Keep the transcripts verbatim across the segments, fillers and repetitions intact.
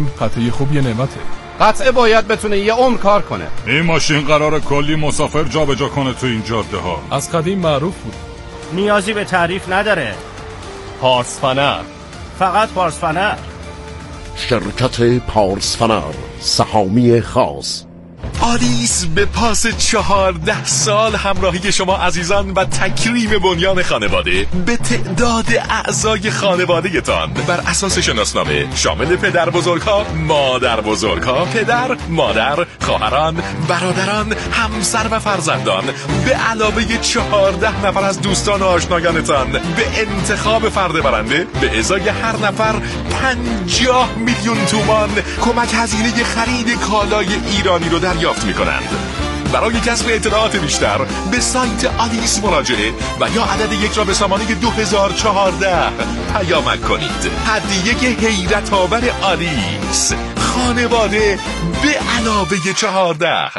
قطعه خوب یه نعمته. قطعه باید بتونه یه عمر کار کنه. این ماشین قراره کلی مسافر جابجا کنه تو این جاده ها. از قدیم معروف بود. نیازی به تعریف نداره. پارسفنر، فقط پارسفنر. شرکت پارسفنر، سهامی خاص. آلیس به پاس چهارده سال همراهی شما عزیزان و تکریم بنیان خانواده به تعداد اعضای خانواده تان بر اساس شناسنامه شامل پدر بزرگها، مادر بزرگها، پدر، مادر، خواهران، برادران، همسر و فرزندان به علاوه چهارده نفر از دوستان و آشنایانتان به انتخاب فرد برنده به ازای هر نفر پنجاه میلیون تومان کمک هزینه خرید کالای ایرانی رو دریافت می‌کنند. برای کسب اطلاعات بیشتر به سایت آلیس مراجعه و یا عدد یک را به سامانه دو هزار و چهارده پیامک کنید. هدیه حیرت آور آلیس، خانواده به علاوه چهارده.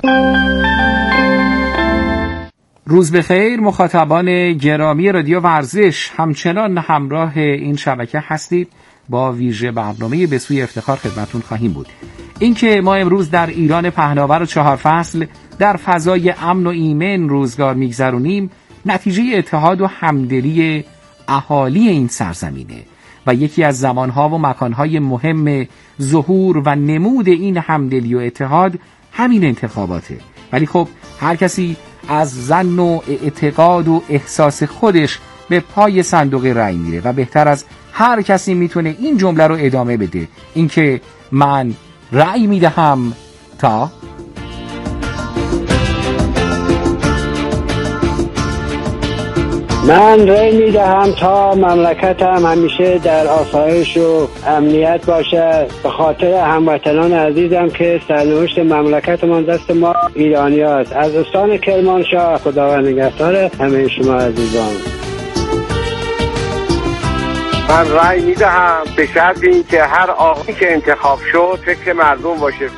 روز بخیر مخاطبان گرامی رادیو ورزش، همچنان همراه این شبکه هستید. با ویژه برنامه به سوی افتخار خدمتون خواهیم بود. اینکه ما امروز در ایران پهناور و چهار فصل در فضای امن و ایمن روزگار میگذرونیم نتیجه اتحاد و همدلی اهالی این سرزمینه و یکی از زمانها و مکانهای مهم ظهور و نمود این همدلی و اتحاد همین انتخاباته. ولی خب هر کسی از ظن و اعتقاد و احساس خودش به پای صندوق رأی میره و بهتر از هر کسی میتونه این جمله رو ادامه بده، اینکه من رأی میدهم تا من رأی میدهم تا مملکتم همیشه در آسایش و امنیت باشه، به خاطر هموطنان عزیزم که سرنوشت مملکتمان دست ما ایرانی هست. از استان کرمانشاه، خداوند نگهدار همه شما عزیزان. من رأی میدهم به شرط اینکه هر آقایی که انتخاب شد فکر مردم باشه.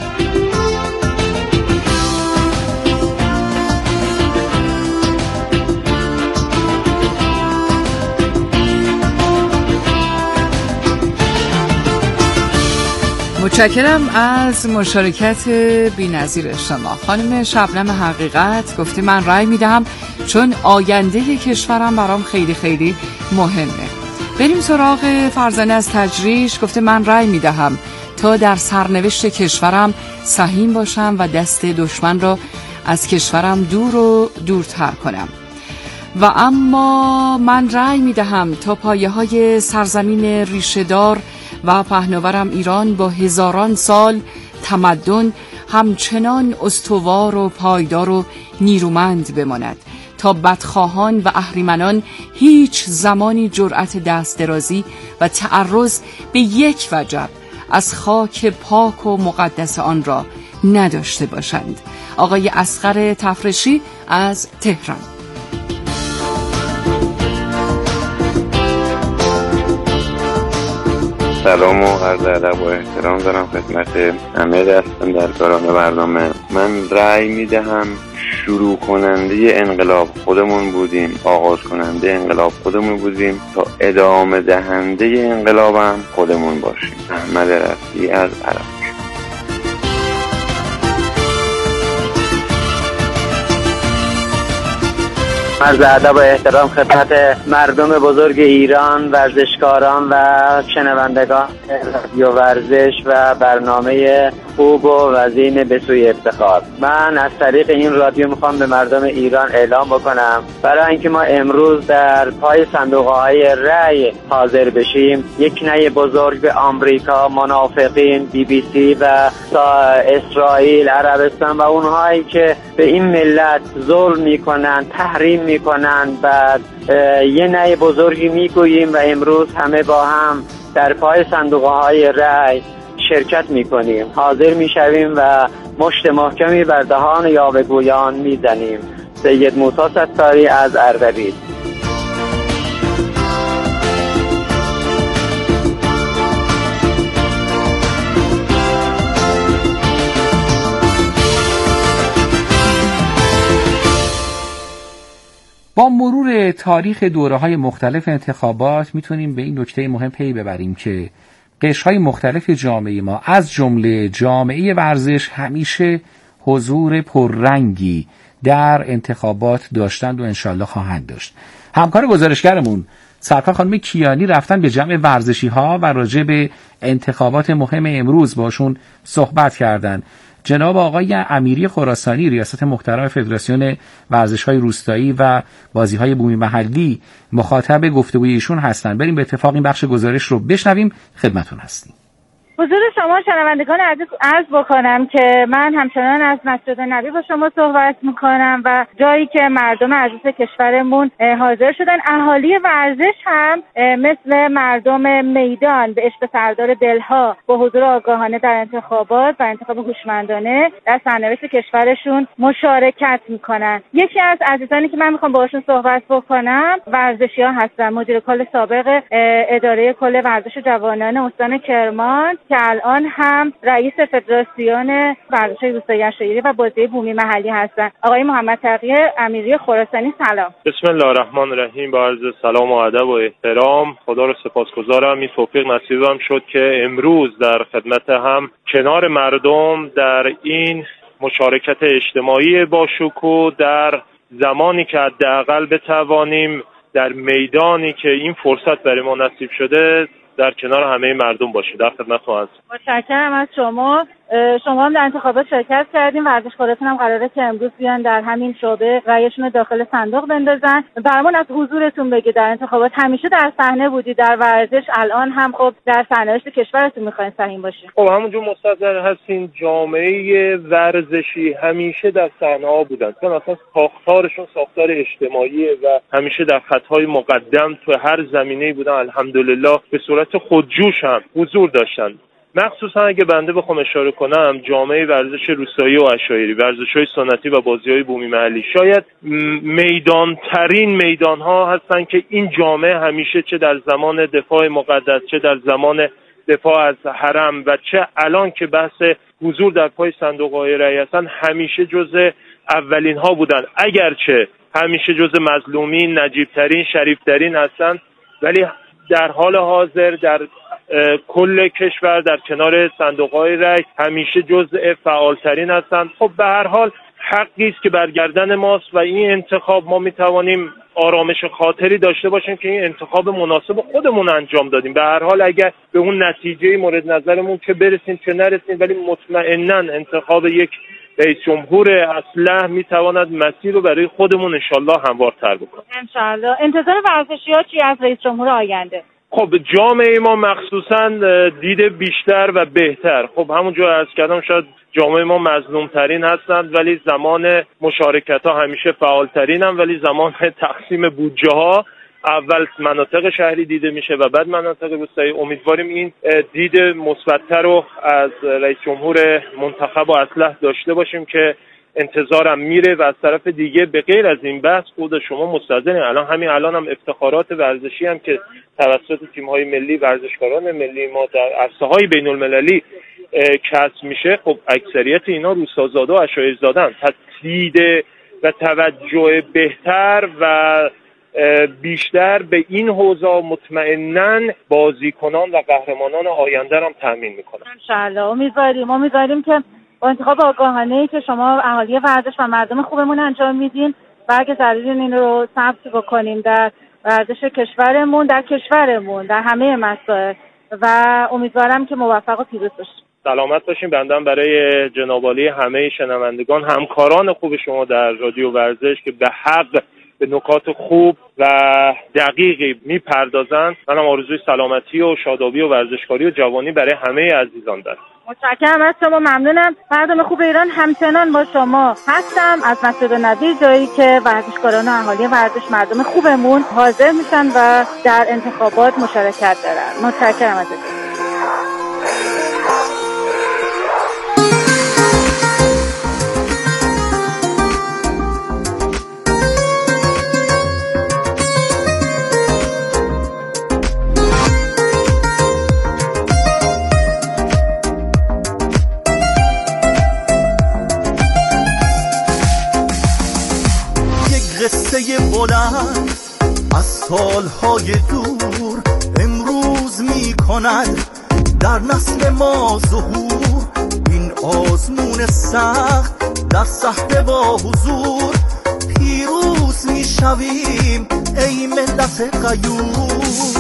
متشکرم از مشارکت بی‌نظیر شما. خانم شبنم حقیقت گفته من رأی میدهم چون آینده کشورم برام خیلی خیلی مهمه. بریم سراغ فرزانه از تجریش. گفته من رأی میدهم تا در سرنوشت کشورم سهیم باشم و دست دشمن را از کشورم دور و دورتر کنم. و اما من رأی میدهم تا پایه های سرزمین ریشه‌دار و پهناورم ایران با هزاران سال تمدن همچنان استوار و پایدار و نیرومند بماند تا بدخواهان و اهریمنان هیچ زمانی جرأت دست درازی و تعرض به یک وجب از خاک پاک و مقدس آن را نداشته باشند. آقای اصغر تفرشی از تهران. سلام و عرض ادب و احترام دارم خدمت همه دستان در کاران برنامه. من رأی میدهم شروع کننده انقلاب خودمون بودیم، آغاز کننده انقلاب خودمون بودیم تا ادامه دهنده انقلابم خودمون باشیم. احمد رفیعی از عراق. عرض ادب و احترام خدمت مردم بزرگ ایران، ورزشکاران و شنوندگان رادیو ورزش و برنامه خوب و وزین به سوی افتخار. من از طریق این رادیو میخوام به مردم ایران اعلام بکنم برای اینکه ما امروز در پای صندوق‌های رأی حاضر بشیم، یک نه بزرگ به آمریکا، منافقین، بی بی سی و اسرائیل، عربستان و اونهایی که به این ملت ظلم میکنن، تحریم میکنن، بعد یه نه بزرگی میگوییم و امروز همه با هم در پای صندوق‌های رأی شرکت میکنیم، حاضر میشویم و مشت محکمی بر دهان یاوه‌گویان میزنیم. سید موسی ستاری از اردبیل. با مرور تاریخ دوره‌های مختلف انتخابات میتونیم به این نکته مهم پی ببریم که قشرهای مختلف جامعه ما از جمله جامعه ورزش همیشه حضور پررنگی در انتخابات داشتند و انشالله خواهند داشت. همکار گزارشگرمون سرکار خانم کیانی رفتن به جمع ورزشی ها و راجع به انتخابات مهم امروز باشون صحبت کردند. جناب آقای امیری خراسانی ریاست محترم فدراسیون ورزش‌های روستایی و بازی‌های بومی محلی مخاطب گفتگوی ایشون هستند. بریم به اتفاق این بخش گزارش رو بشنویم، خدمتتون هستیم. حضور شما شنوندگان عزیز عرض بکنم که من همچنان از مسجد نبی با شما صحبت میکنم و جایی که مردم عزیز کشورمون حاضر شدن، اهالی ورزش هم مثل مردم میدان به عشق سردار دلها با حضور آگاهانه در انتخابات و انتخاب هوشمندانه در سرنوشت کشورشون مشارکت میکنن. یکی از عزیزانی که من میخوام باهاشون صحبت بکنم ورزشی‌ها هستن. مدیر کل سابق اداره کل ورزش جوانان استان کرمان که الان هم رئیس فدراسیون ورزش روستایی اشایری و بازی بومی محلی هستند، آقای محمد تقی امیری خراسانی. سلام. بسم الله الرحمن الرحیم. با عرض سلام و ادب و احترام، خدا رو سپاسگزارم این توفیق نصیبم شد که امروز در خدمت هم کنار مردم در این مشارکت اجتماعی با شکوه در زمانی که حداقل بتوانیم در میدانی که این فرصت برای ما نصیب شده در کنار همه مردم باشید. در خدمتتون هستم. متشکرم از شما. شما هم در انتخابات شرکت کردین، ورزشکاراتون هم قراره که امروز بیان در همین شعبه رأیشون رو داخل صندوق بندازن. برامون از حضورتون بگید. در انتخابات همیشه در صحنه بودید، در ورزش الان هم خب در سرنوشت کشورتون میخواین سهیم باشین. خب همونجور مستحضر هستین جامعه ورزشی همیشه در صحنه ها بودن، چون اصلا ساختارشون ساختار اجتماعیه و همیشه در خطهای مقدم تو هر زمینه‌ای بودن. الحمدلله به صورت خودجوش هم حضور داشتن. مخصوصا اگه بنده بخوام اشاره کنم جامعه ورزش روستایی و اشایری، ورزش‌های سنتی و بازی‌های بومی محلی شاید میدان‌ترین میدان‌ها هستن که این جامعه همیشه چه در زمان دفاع مقدس، چه در زمان دفاع از حرم و چه الان که بحث حضور در پای صندوق‌های رأی هستن همیشه جزء اولین ها بودن، اگرچه همیشه جزء مظلومین، نجیب‌ترین، شریفترین هستن، ولی در حال حاضر در کل کشور در کنار صندوق‌های رأی همیشه جزء فعالترین هستند. خب به هر حال حقی است که بر گردن ماست و این انتخاب ما میتوانیم آرامش خاطری داشته باشیم که این انتخاب مناسب خودمون انجام دادیم. به هر حال اگر به اون نتیجه مورد نظرمون چه برسیم چه نرسیم، ولی مطمئناً انتخاب یک رئیس جمهور اصلح میتواند مسیر رو برای خودمون انشالله هموارتر بکنه. انشالله. انتظار ورزشی‌ها چی از رئیس جمهور آینده؟ خب جامعه ما مخصوصاً دید بیشتر و بهتر. خب همونجور عرض کردم شاید جامعه ما مظلوم ترین هستند، ولی زمان مشارکت ها همیشه فعال ترین هم، ولی زمان تقسیم بودجه ها اول مناطق شهری دیده میشه و بعد مناطق روستایی. امیدواریم این دید مثبت‌تر رو از رئیس جمهور منتخب و اصلح داشته باشیم که انتظارم میره. و از طرف دیگه به غیر از این بحث خود شما مستحضرین الان همین الان هم افتخارات ورزشی هم که توسط تیم‌های ملی، ورزشکاران ملی ما در عرصه‌های بین‌المللی کسب میشه، خب اکثریت اینا روستازاده و اشایرزاده‌اند. تدید و توجه بهتر و بیشتر به این حوزه مطمئناً بازیکنان و قهرمانان آینده هم تامین میکنه. انشالله. امیدواریم امیدواریم که با انتخاب آگاهانه‌ای که شما اهالی ورزش و مردم خوبمون انجام میدین و اگه ضروری این رو ثبت بکنیم در ورزش کشورمون، در کشورمون، در همه مسائل، و امیدوارم که موفق و پیروز باشیم. سلامت باشیم. بندم برای جناب عالی همه شنوندگان، همکاران خوب شما در رادیو ورزش که به حق به نکات خوب و دقیقی میپردازند، منم آرزوی سلامتی و شادابی و ورزشکاری و جوانی برای همه عزیزان دارم. متشکرم از شما، ممنونم. مردم خوب ایران همچنان با شما هستم از مسجد نبی، جایی که ورزشکاران و اهالی ورزش، مردم خوبمون حاضر میشن و در انتخابات مشارکت دارن. متشکرم ازتون. قصه بلند از سالهای دور امروز می کند در نسل ما ظهور، این آزمون سخت در صحنه با حضور، پیروز میشویم ای ملت غیور.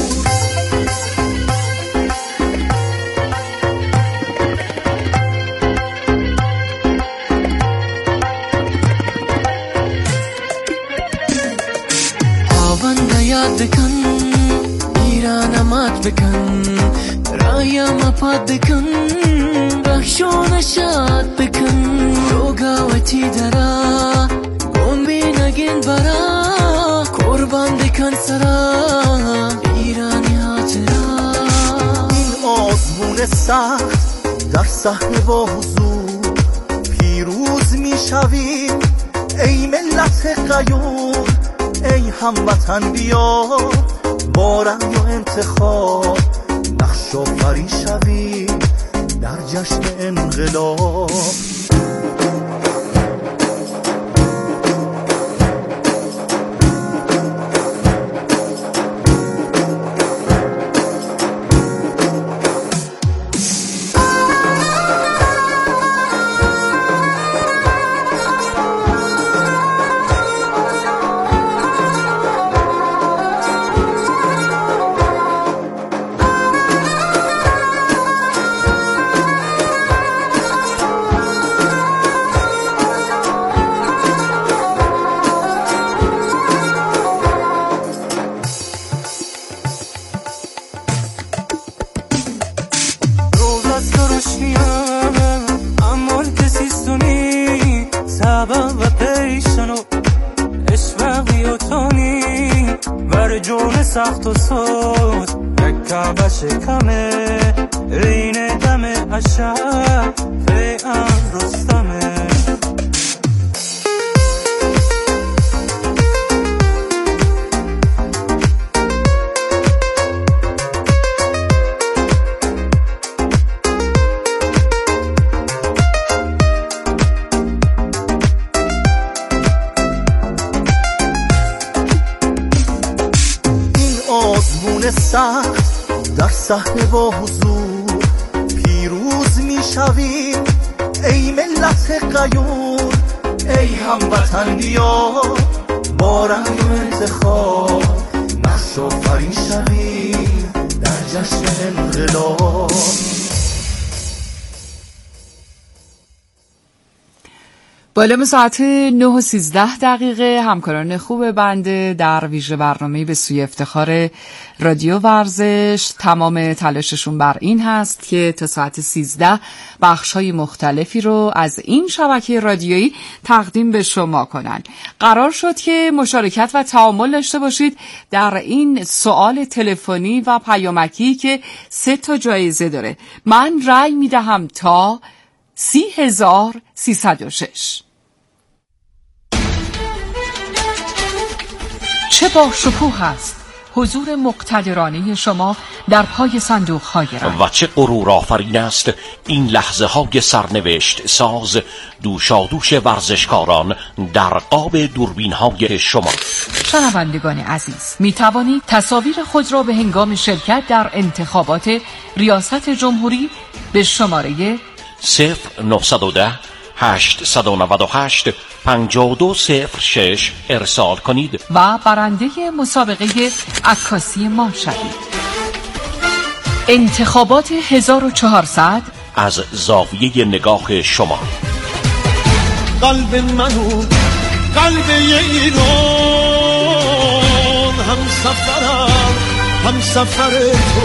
یاد بکن ایرانم ات بکن رایم اپاد بکن بخشون شاد بکن روگاوتی درا گنبی نگین برا قربان بکن سرا ایرانی هاترا. این آزمون سخت در صحنه با حضور، پیروز میشویم ای ملت غیور. ای هموطن بیا با رأی و انتخاب، نقش آفرین شویم در جشن انقلاب. سخت و سوز رکب شکمه رین دم اشب فیعم رستمه. سخت در صحنه با حضور، پیروز میشویم ای ملت غیور. ای هموطن بیا با رأی و انتخاب، نقش آفرین شویم در جشن انقلاب. بالام ساعت نه و سیزده دقیقه همکاران خوب بنده در ویژه برنامه به سوی افتخار رادیو ورزش تمام تلاششون بر این هست که تا ساعت سیزده بخش‌های مختلفی رو از این شبکه رادیویی تقدیم به شما کنن. قرار شد که مشارکت و تعامل داشته باشید در این سوال تلفنی و پیامکی که سه تا جایزه داره. من رأی میدهم تا سی هزار سیصد و شش. چه با شکوه است حضور مقتدرانه شما در پای صندوق های رای. و چه غرور آفرین است این لحظه های سرنوشت ساز دوشادوش ورزشکاران در قاب دوربین های شما. شنوندگان عزیز، می توانید تصاویر خود را به هنگام شرکت در انتخابات ریاست جمهوری به شماره صفر نهصد و ده هشتصد و نود و هشت پنجاه و دو صفر شش ارسال کنید و برنده مسابقه عکاسی ما شوید. انتخابات هزار و چهارصد از زاویه نگاه شما. قلب منو قلب ایران، هم سفرم هم سفر تو،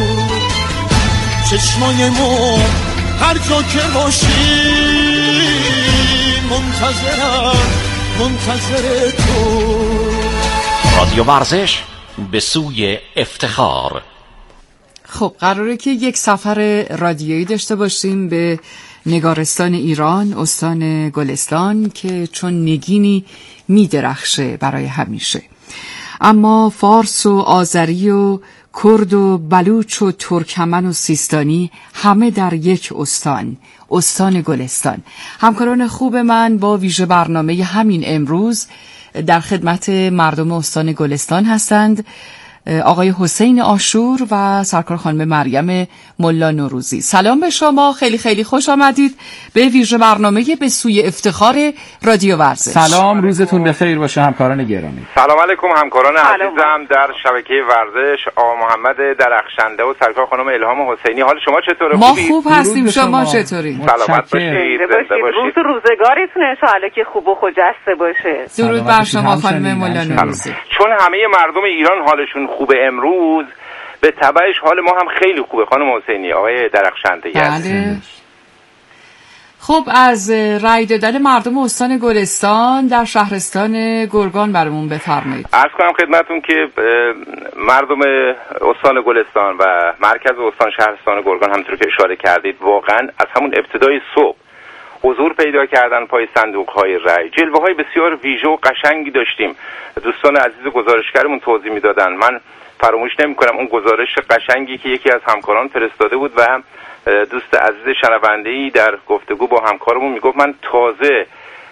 چشمای ما هر جا که باشی منتظرم منتظر تو. رادیو ورزش به سوی افتخار. خب قراره که یک سفر رادیویی داشته باشیم به نگارستان ایران، استان گلستان که چون نگینی میدرخشه برای همیشه. اما فارس و آذری و کرد و بلوچ و ترکمن و سیستانی همه در یک استان، استان گلستان. همکاران خوب من با ویژه برنامه همین امروز در خدمت مردم استان گلستان هستند. آقای حسین آشور و سرکار خانم مریم ملا نوروزی. سلام به شما، خیلی خیلی خوش آمدید به ویژه برنامه به سوی افتخار رادیو ورزش. سلام، روزتون بخیر باشه همکاران گرامی. سلام علیکم همکاران عزیزم در شبکه ورزش، آقا محمد درخشنده و سرکار خانم الهام حسینی. حال شما چطوره؟ ما خوب هستیم، شما چطوری؟ سلامت باشید. روز روزگارتون ان شاءالله که خوب و خجسته باشه. درود بر شما خانم ملا نوروزی. چون همه مردم ایران حالشون خوبه امروز، به تبعش حال ما هم خیلی خوبه خانم حسینی، آقای درخشنده. بله. خب از رای دادن مردم استان گلستان در شهرستان گرگان برامون بفرمایید. عرض کنم خدمتون که مردم استان گلستان و مرکز استان شهرستان گرگان همونطور که اشاره کردید واقعا از همون ابتدای صبح حضور پیدا کردن پای صندوق‌های رای. جلوه‌های بسیار ویژه و قشنگی داشتیم. دوستان عزیز گزارشگرمون توضیح میدادن. من فراموش نمی‌کنم اون گزارش قشنگی که یکی از همکاران فرستاده بود و دوست عزیز شنونده‌ای در گفتگو با همکارمون میگفت من تازه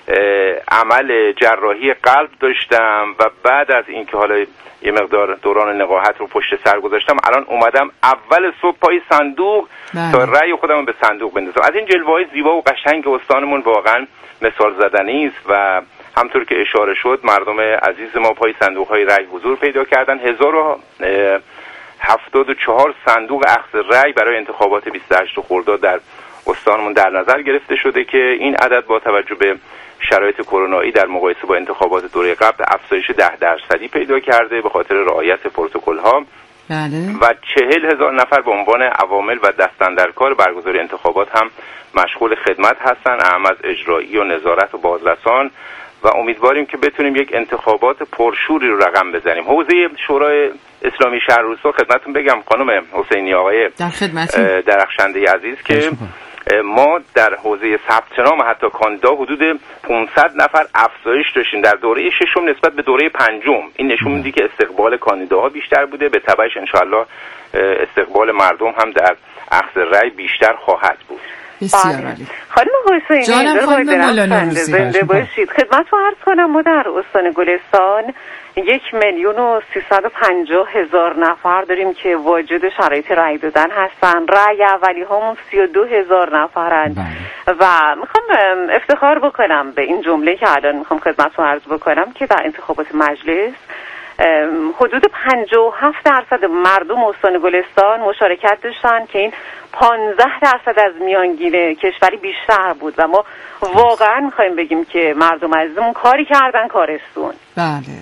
عمل جراحی قلب داشتم و بعد از اینکه حالا یه مقدار دوران نقاهت رو پشت سر گذاشتم الان اومدم اول صبح پای صندوق بله. تا رأی خودم به صندوق بندازم. از این جلوه‌های زیبا و قشنگ استانمون واقعا مثال زدنی است و همطور که اشاره شد مردم عزیز ما پای صندوق‌های رأی حضور پیدا کردن. هزار و هفتاد و چهار صندوق اخذ رأی برای انتخابات بیست و هشت خرداد در استانمون در نظر گرفته شده که این عدد با توجه به شرایط کرونایی در مقایسه با انتخابات دوره قبل افزایش ده درصدی پیدا کرده به خاطر رعایت پروتکل‌ها. بله. و چهل هزار نفر به عنوان عوامل و دستاندرکار برگزاری انتخابات هم مشغول خدمت هستن، اهم از اجرایی و نظارت و بازرسان، و امیدواریم که بتونیم یک انتخابات پرشوری رو رقم بزنیم. حوزه شورای اسلامی شهر روستا خدمتتون بگم خانم حسینی، آقای درخشنده عزیز که ما در حوزه ثبت نام حتی کاندیدا حدود پانصد نفر افزایش داشتیم در دوره ششم نسبت به دوره پنجم. این نشون میده که استقبال کاندیداها بیشتر بوده، به تبعش انشاءالله استقبال مردم هم در اخذ رأی بیشتر خواهد بود. بسیار عالی. خانم حسینی جانم خانم مولا نوروزی زنده باشید. خدمتتون عرض کنم ما در استان گلستان یک میلیون و سیصد و پنجاه هزار نفر داریم که واجد شرایط رأی دادن هستن. رأی اولی همون سی و دو هزار نفرن و میخوام افتخار بکنم به این جمله که الان میخوام خدمتتون عرض بکنم که در انتخابات مجلس حدود پنجاه و هفت درصد مردم استان گلستان مشارکت داشتن که این پانزده درصد از میانگین کشوری بیشتر بود و ما واقعا میخوایم بگیم که مردم عزیزمون کاری کردن کارستون. بله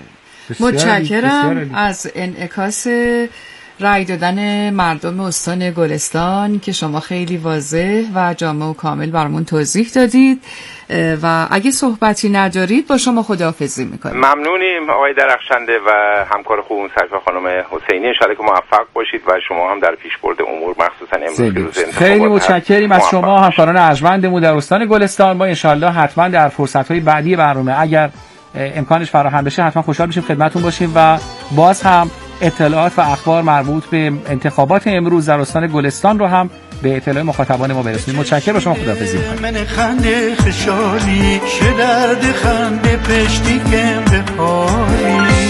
متشکرم از انعکاس رأی دادن مردم استان گلستان که شما خیلی واضح و جامع و کامل برامون توضیح دادید و اگه صحبتی ندارید با شما خداحافظی میکنیم. ممنونیم آقای درخشنده و همکار خوبم سرکار خانم حسینی. ان شاءالله که موفق باشید و شما هم در پیشبرد امور مخصوصا امروز که روز انتخابات خیلی متشکریم از شما همکاران ارجمندمون در استان گلستان. ما ان شاءالله حتما در فرصت‌های بعدی برنامه اگر امکانش فراهم بشه حتما خوشحال میشیم خدمتتون باشیم و باز هم اطلاعات و اخبار مربوط به انتخابات امروز در استان گلستان رو هم به اطلاع مخاطبان ما برسونیم. متشکرم و شما خداحافظی می‌کنم. من خنده خشالی شه درد خنده پشتی کم بخوری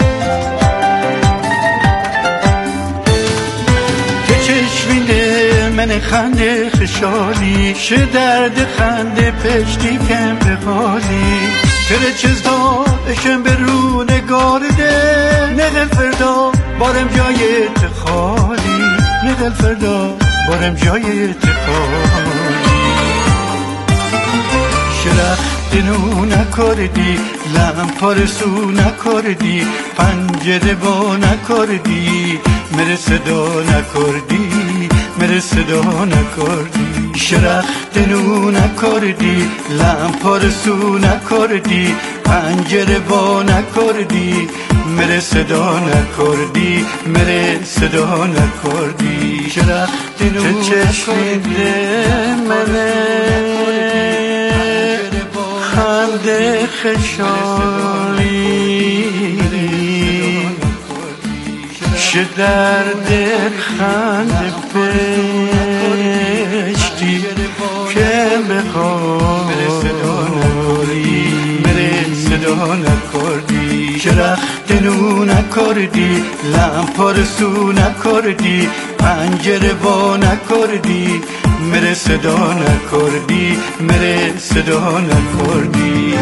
که چشمینده من خنده خشالی شه درد خنده پشتی کم بخوری تره چزدا اشم به رو نگارده نقل فردا بارم جای تخالی نقل فردا بارم جای تخالی شرخت نو نکردی لم پارسو نکردی پنجره با نکردی مره صدا نکردی مره صدا نکردی شرخت نو نکردی لم پارسو نکردی پنجره با نکردی مره صدا نکردی مره صدا نکردی شرخت نو چشمیده منه خنده خشالی شه درد خنده پشتی که بخوری مره صدا نکردی شرخت دلو نکردی، لمپا رسو نکردی، پنجره با نکردی، مره صدا نکردی، مره صدا نکردی.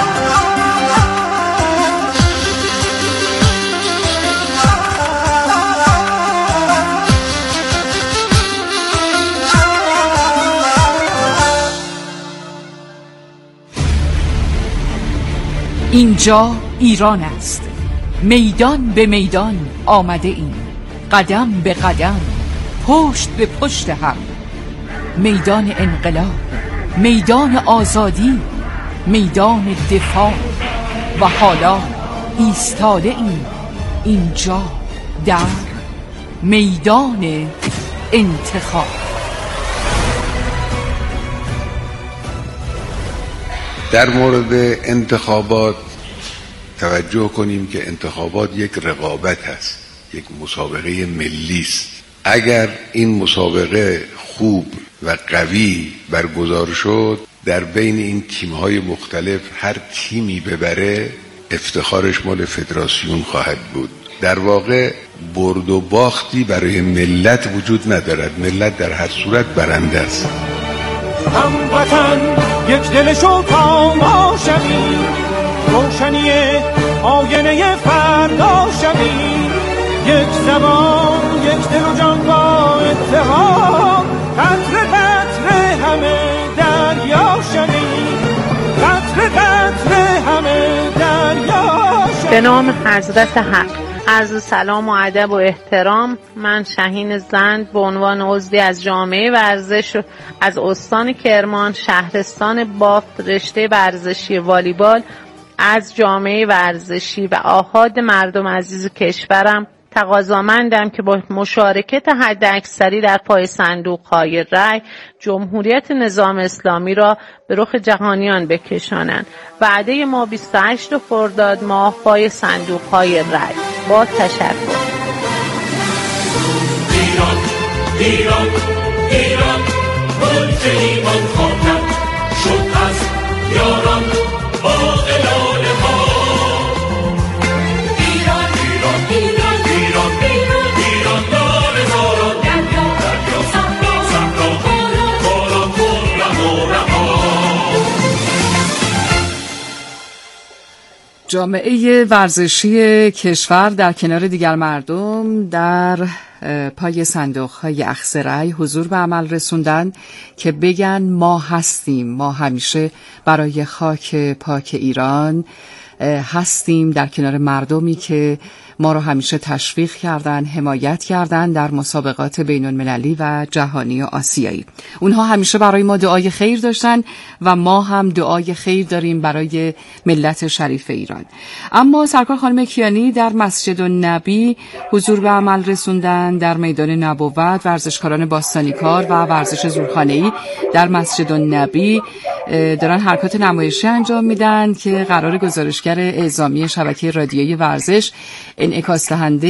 اینجا ایران است، میدان به میدان آمده ایم، قدم به قدم، پشت به پشت هم، میدان انقلاب، میدان آزادی، میدان دفاع و حالا ایستاده ایم اینجا در میدان انتخاب. در مورد انتخابات توجه کنیم که انتخابات یک رقابت هست، یک مسابقه ملی است. اگر این مسابقه خوب و قوی برگزار شد، در بین این تیم‌های مختلف هر تیمی ببره افتخارش مال فدراسیون خواهد بود. در واقع برد و باختی برای ملت وجود ندارد، ملت در هر صورت برنده است. هموطن یک دل شو تا ما شویم، روشنی آینه فردا شویم، یک زبان یک دل و جان با اتحاد، قطره قطره همه دریا شویم، قطره قطره همه دریا شویم. به نام حضرت حق، عرض سلام و ادب و احترام. من شهین زند به عنوان عضوی از جامعه ورزش از استان کرمان شهرستان بافت رشته ورزشی والیبال از جامعه ورزشی و آحاد مردم عزیز کشورم تقاضامندم که با مشارکت حداکثری در پای صندوق‌های رای جمهوریت نظام اسلامی را به رخ جهانیان بکشانند. وعده ما بیست و هشتم خرداد ماه پای صندوق‌های رای. با تشکر. ایران ایران ایران ملک ایمان خواهم شد از یاران با اعلان ها. ایران ایران ایران ایران ایران ایران دار هزاران دریا دریا صحرا صحرا باران خرم و رها. جامعه ورزشی کشور در کنار دیگر مردم در پای صندوق‌های اخذ رأی حضور به عمل رسوندن که بگن ما هستیم، ما همیشه برای خاک پاک ایران هستیم، در کنار مردمی که ما رو همیشه تشویق کردن، حمایت کردن در مسابقات بین المللی و جهانی و آسیایی. اونها همیشه برای ما دعای خیر داشتن و ما هم دعای خیر داریم برای ملت شریف ایران. اما سرکار خانم کیانی در مسجد النبی حضور به عمل رسوندن. در میدان نبوت ورزشکاران باستانیکار و ورزش زورخانه‌ای در مسجد النبی دارن حرکات نمایشی انجام میدن که قرار گزارشگر اعزامی شبکه رادیویی ورزش انعکاس دهنده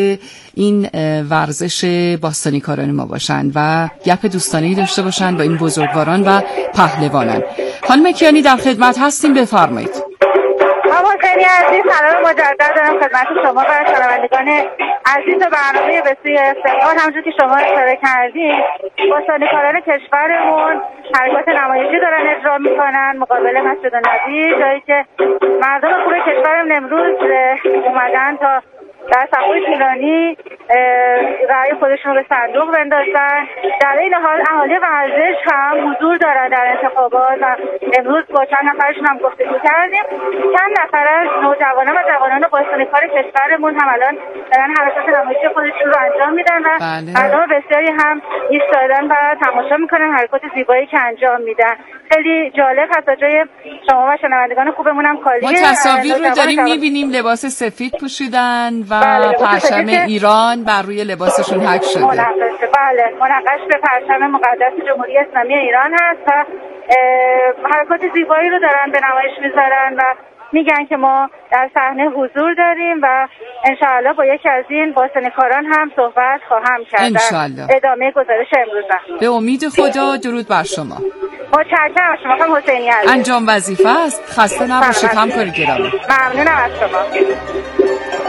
این ورزش باستانیکاران ما باشند و گپ دوستانه‌ای داشته باشند با این بزرگواران و پهلوانان. خانم کیانی در خدمت هستیم، بفرمایید. آقا خیلی عزیز، سلام مجدد دارم خدمت شما و شنوندگان عزیز برنامه به سوی افتخار. همونجور که شما اشاره کردین باستانیکاران کشورمون حرکات نمایشی دارن اجرا میکنن مقابل مسجد النبی، جایی که مردم خوب کشورم امروز اومدن تا در صفای طولانی رأی خودشون به صندوق بندازن. در این حال اهالی ورزش هم حضور دارن در انتخابات و امروز با چند نفرشون هم گفتگو کردیم. چند نفر از نوجوانان و جوانان باستانیکار کشورمون هم الان دارن حرکات نمایشی خودشون رو انجام میدن و مردم بسیاری هم ایستادن و تماشا میکنن حرکات زیبایی که انجام میدن. خیلی جالب هست. جای شما و شنوندگان خوبمون هم خالیه. ما تصاویر رو داریم میبینیم، لباس سفید پوشیدن و بله، پرچم ایران بر روی لباسشون حک شده. بله، منقش به پرچم مقدس جمهوری اسلامی ایران هست و حرکات زیبایی رو دارن به نمایش میذارن و میگن که ما در صحنه حضور داریم و انشاءالله با یکی از این باستانیکاران هم صحبت خواهم کرد. انشاءالله. ادامه گزارش امروز. به امید خدا. درود بر شما. متشکرم. شما خانم حسینی عزیز. انجام وظیفه است. خسته نباشید همکار گرامی. ممنونم از شما.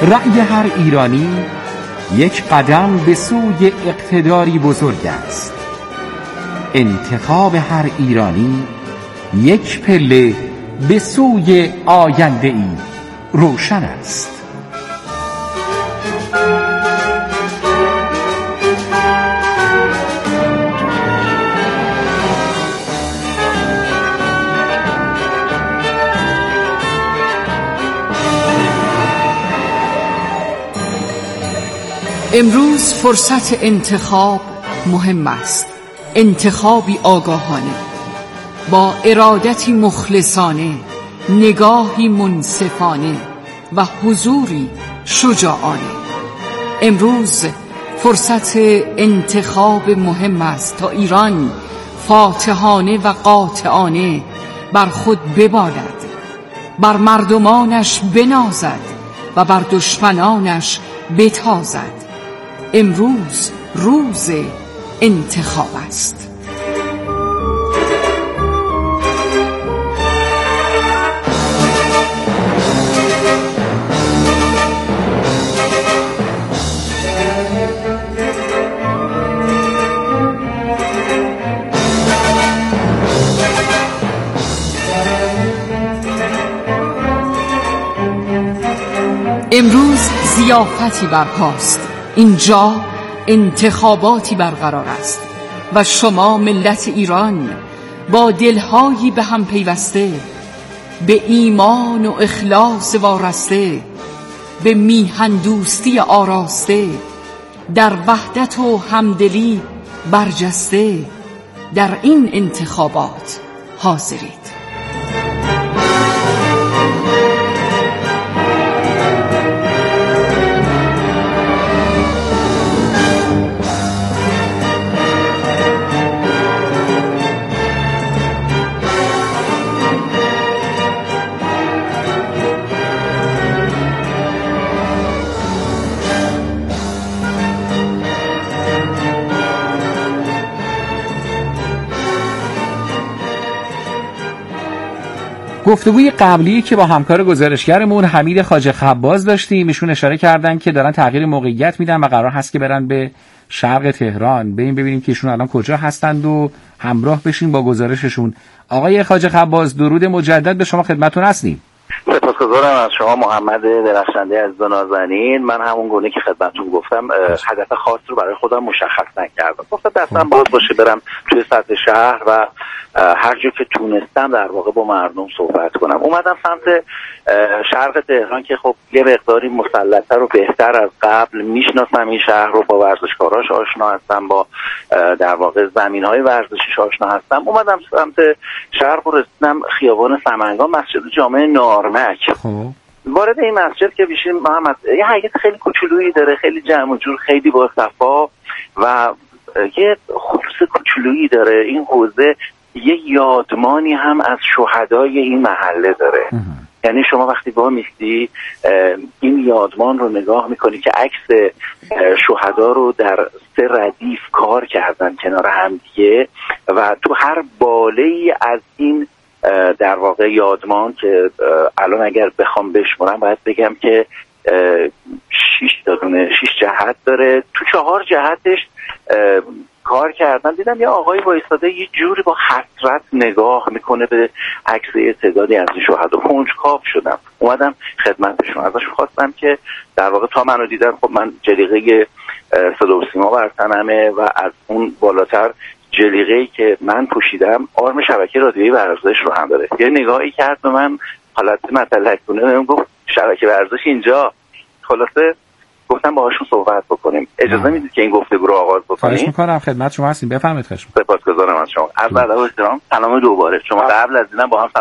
رأی هر ایرانی یک قدم به سوی اقتداری بزرگ است. انتخاب هر ایرانی یک پله به سوی آینده ای روشن است. امروز فرصت انتخاب مهم است. انتخابی آگاهانه، با ارادتی مخلصانه، نگاهی منصفانه و حضوری شجاعانه. امروز فرصت انتخاب مهم است تا ایران فاتحانه و قاطعانه بر خود ببالد، بر مردمانش بنازد و بر دشمنانش بتازد. امروز روز انتخاب است. امروز ضیافتی برپاست. اینجا انتخاباتی برقرار است و شما ملت ایران با دلهایی به هم پیوسته، به ایمان و اخلاص وارسته، به میهن دوستی آراسته، در وحدت و همدلی برجسته در این انتخابات حاضرید. گفتگوی قبلی که با همکار گزارشگرمون حمید خواجه خباز داشتیم، ایشون اشاره کردن که دارن تغییر موقعیت میدن و قرار هست که برن به شرق تهران. بریم ببینیم که ایشون الان کجا هستند و همراه بشیم با گزارششون. آقای خواجه خباز، درود مجدد به شما، خدمتتون هستیم. سپاسگزارم از شما محمد درخشنده عزیز و نازنین. من همون گونه که خدمتتون گفتم هدف خاص رو برای خودم مشخص نکردم. گفتم دستم باز باشه برم توی سطح شهر و هر جا که تونستم در واقع با مردم صحبت کنم. اومدم سمت شرق تهران که خب یه مقداری مسلط‌تر و بهتر از قبل میشناسم این شهر رو، با ورزشکاراش آشنا هستم، با در واقع زمین‌های ورزشیش آشنا هستم. اومدم سمت شرق و رسیدم خیابان سمنگان، مسجد جامع نارمک. وارد این مسجد که بشیم محمد، یه حیاط خیلی کوچولویی داره، خیلی جمع و جور، خیلی با صفا و یه حوض کوچولویی داره. این حوضه یه یادمانی هم از شهدای این محله داره. یعنی شما وقتی با میستی این یادمان رو نگاه میکنی که عکس شهدا رو در سه ردیف کار کردن کنار هم دیگه و تو هر باله‌ای از این در واقع یادمان که الان اگر بخوام بشمارم باید بگم که شش تا دونه شش جهت داره، تو چهار جهتش کار کردن. دیدم یه آقایی وایساده یه جوری با حسرت نگاه میکنه به عکس تعدادی از این شهدا. کنجکاو شدم، اومدم خدمتشون، ازش خواستم که در واقع تا منو دیدن، خب من جلیقه صدا و سیما بر تنمه و از اون بالاتر جلیقه‌ای که من پوشیدم آرم شبکه رادیویی ورزش رو هم داره. یه نگاهی کرد به من حالت متلکونه، بهم گفت شبکه ورزش اینجا. خلاصه گفتم باهاشون صحبت بکنیم. اجازه میدید که این گفتگو رو آغاز بکنیم؟ خواهش میکنم، خدمت شما هستیم، بفرمایید. خواهش میکنم. سپاسگزارم از شما. عرض ادب و احترام، سلام دوباره. شما قبل از اینم با هم